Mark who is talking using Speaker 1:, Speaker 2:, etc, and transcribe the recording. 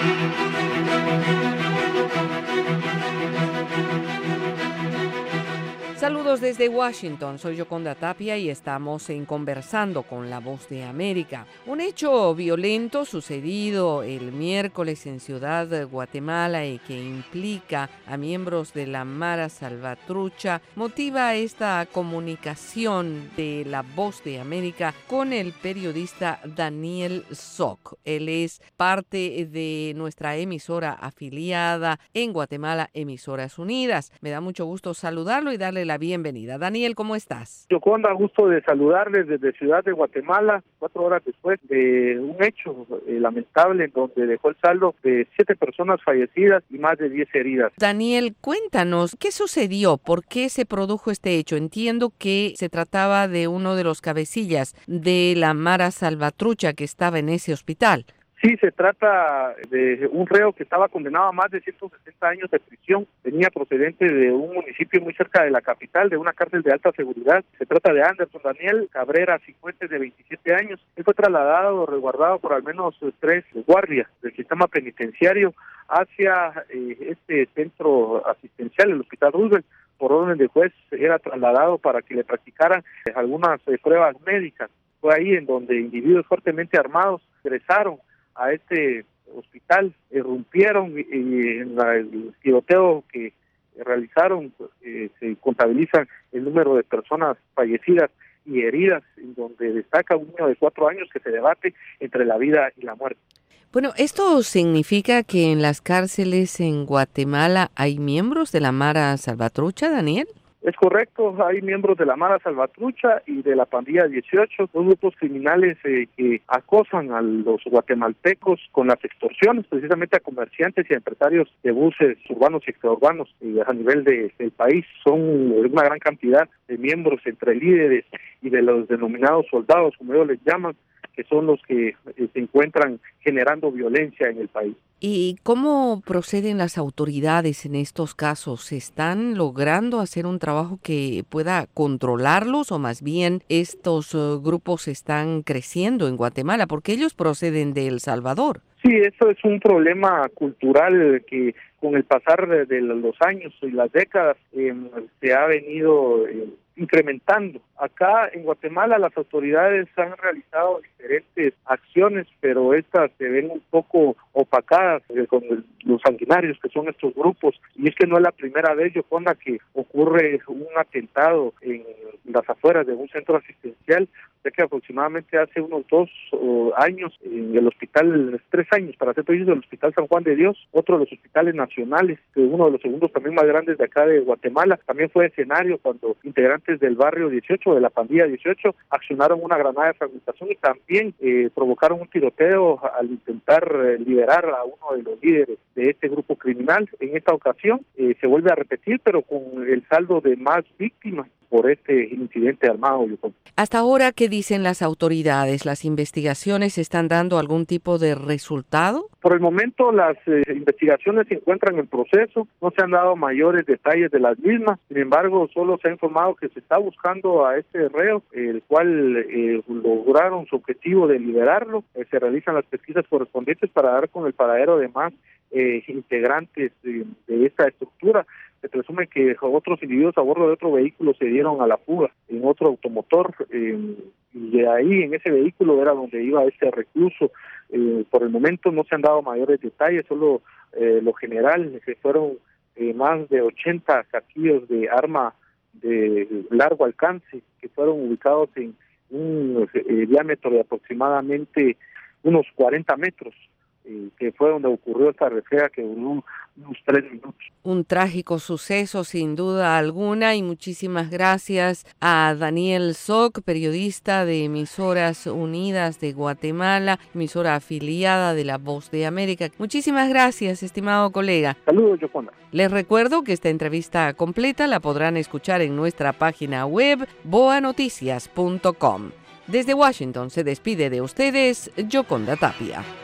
Speaker 1: Saludos desde Washington, soy Yoconda Tapia y estamos en Conversando con la Voz de América. Un hecho violento sucedido el miércoles en Ciudad de Guatemala y que implica a miembros de la Mara Salvatrucha motiva esta comunicación de la Voz de América con el periodista Daniel Zoc. Él es parte de nuestra emisora afiliada en Guatemala, Emisoras Unidas. Me da mucho gusto saludarlo y darle la bienvenida. Daniel, ¿cómo estás?
Speaker 2: Yoconda, gusto de saludarles desde Ciudad de Guatemala, 4 horas después de un hecho lamentable en donde dejó el saldo de 7 personas fallecidas y más de 10 heridas.
Speaker 1: Daniel, cuéntanos, ¿qué sucedió? ¿Por qué se produjo este hecho? Entiendo que se trataba de uno de los cabecillas de la Mara Salvatrucha que estaba en ese hospital.
Speaker 2: Sí, se trata de un reo que estaba condenado a más de 160 años de prisión. Venía procedente de un municipio muy cerca de la capital, de una cárcel de alta seguridad. Se trata de Anderson Daniel Cabrera Cifuentes, de 27 años. Él fue trasladado o resguardado por al menos 3 guardias del sistema penitenciario hacia este centro asistencial, el Hospital Roosevelt. Por orden del juez era trasladado para que le practicaran algunas pruebas médicas. Fue ahí en donde individuos fuertemente armados ingresaron a este hospital, irrumpieron y en el tiroteo que realizaron se contabilizan el número de personas fallecidas y heridas, en donde destaca un niño de 4 años que se debate entre la vida y la muerte.
Speaker 1: Bueno, ¿esto significa que en las cárceles en Guatemala hay miembros de la Mara Salvatrucha, Daniel?
Speaker 2: Es correcto, hay miembros de la Mara Salvatrucha y de la Pandilla 18, dos grupos criminales que acosan a los guatemaltecos con las extorsiones, precisamente a comerciantes y a empresarios de buses urbanos y extraurbanos a nivel del país. Son una gran cantidad de miembros entre líderes y de los denominados soldados, como ellos les llaman, que son los que se encuentran generando violencia en el país.
Speaker 1: ¿Y cómo proceden las autoridades en estos casos? ¿Están logrando hacer un trabajo que pueda controlarlos o más bien estos grupos están creciendo en Guatemala? Porque ellos proceden de El Salvador.
Speaker 2: Sí, eso es un problema cultural que con el pasar de los años y las décadas se ha venido incrementando. Acá en Guatemala las autoridades han realizado diferentes acciones, pero estas se ven un poco opacadas con los sanguinarios que son estos grupos. Y es que no es la primera vez, Yoconda, que ocurre un atentado en las afueras de un centro asistencial, ya que aproximadamente hace unos 2 años en el hospital, 3 años para ser preciso, el Hospital San Juan de Dios, otro de los hospitales nacionales, uno de los segundos también más grandes de acá de Guatemala, también fue escenario cuando integrantes del barrio 18, de la Pandilla 18, accionaron una granada de fragmentación y también provocaron un tiroteo al intentar liberar a uno de los líderes de este grupo criminal. En esta ocasión se vuelve a repetir, pero con el saldo de más víctimas por este incidente armado.
Speaker 1: Hasta ahora, ¿qué dicen las autoridades? ¿Las investigaciones están dando algún tipo de resultado?
Speaker 2: Por el momento las investigaciones se encuentran en proceso, no se han dado mayores detalles de las mismas, sin embargo solo se ha informado que se está buscando a este reo, el cual lograron su objetivo de liberarlo. Se realizan las pesquisas correspondientes para dar con el paradero de más integrantes de esta estructura. Se presume que otros individuos a bordo de otro vehículo se dieron a la fuga en otro automotor y de ahí en ese vehículo era donde iba este recluso. Por el momento no se han dado mayores detalles, solo lo general, que fueron más de 80 casquillos de arma de largo alcance que fueron ubicados en un diámetro de aproximadamente unos 40 metros. Que fue donde ocurrió esta refriega que duró unos 3 minutos.
Speaker 1: Un trágico suceso sin duda alguna y muchísimas gracias a Daniel Zoc, periodista de Emisoras Unidas de Guatemala, emisora afiliada de La Voz de América. Muchísimas gracias, estimado colega.
Speaker 2: Saludos, Yoconda.
Speaker 1: Les recuerdo que esta entrevista completa la podrán escuchar en nuestra página web boanoticias.com. Desde Washington se despide de ustedes Yoconda Tapia.